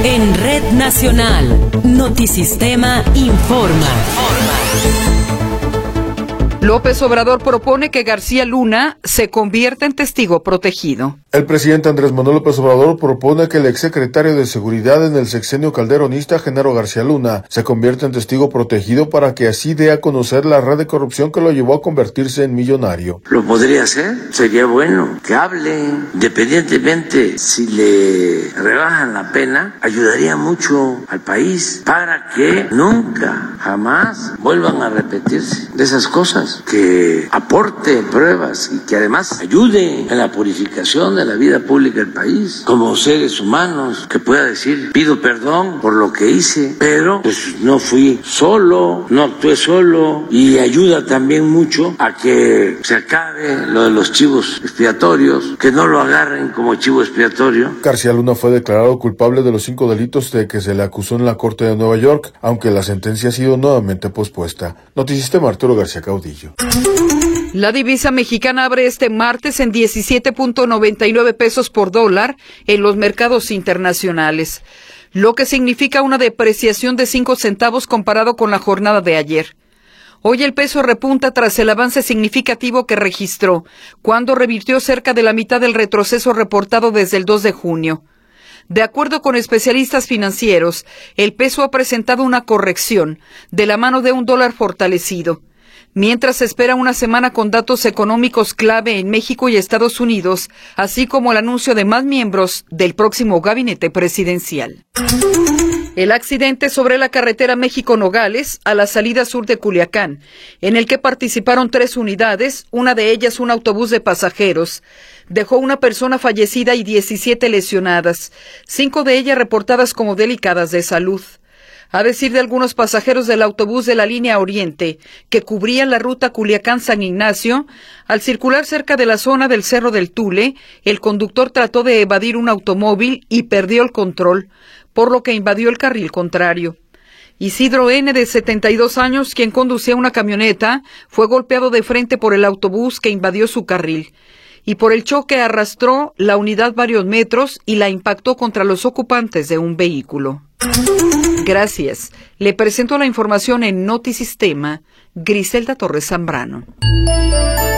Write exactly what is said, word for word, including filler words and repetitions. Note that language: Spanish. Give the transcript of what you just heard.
En Red Nacional, Notisistema informa. López Obrador propone que García Luna se convierta en testigo protegido. El presidente Andrés Manuel López Obrador propone que el exsecretario de Seguridad en el sexenio calderonista, Genaro García Luna, se convierta en testigo protegido para que así dé a conocer la red de corrupción que lo llevó a convertirse en millonario. Lo podría hacer, sería bueno que hable, independientemente si le rebajan la pena, ayudaría mucho al país para que nunca, jamás vuelvan a repetirse de esas cosas. Que aporte pruebas y que además ayude en la purificación de la vida pública del país, como seres humanos, que pueda decir, pido perdón por lo que hice, pero pues no fui solo, no actué solo, y ayuda también mucho a que se acabe lo de los chivos expiatorios, que no lo agarren como chivo expiatorio. García Luna fue declarado culpable de los cinco delitos de que se le acusó en la Corte de Nueva York, aunque la sentencia ha sido nuevamente pospuesta. Notisistema, Arturo García Caudillo. La divisa mexicana abre este martes en diecisiete punto noventa y nueve pesos por dólar en los mercados internacionales, lo que significa una depreciación de cinco centavos comparado con la jornada de ayer. Hoy el peso repunta tras el avance significativo que registró, cuando revirtió cerca de la mitad del retroceso reportado desde el dos de junio. De acuerdo con especialistas financieros, el peso ha presentado una corrección de la mano de un dólar fortalecido. Mientras se espera una semana con datos económicos clave en México y Estados Unidos, así como el anuncio de más miembros del próximo gabinete presidencial. El accidente sobre la carretera México-Nogales, a la salida sur de Culiacán, en el que participaron tres unidades, una de ellas un autobús de pasajeros, dejó una persona fallecida y diecisiete lesionadas, cinco de ellas reportadas como delicadas de salud. A decir de algunos pasajeros del autobús de la línea Oriente, que cubrían la ruta Culiacán-San Ignacio, al circular cerca de la zona del Cerro del Tule, el conductor trató de evadir un automóvil y perdió el control, por lo que invadió el carril contrario. Isidro N., de setenta y dos años, quien conducía una camioneta, fue golpeado de frente por el autobús que invadió su carril, y por el choque arrastró la unidad varios metros y la impactó contra los ocupantes de un vehículo. Gracias. Le presento la información en Notisistema, Griselda Torres Zambrano.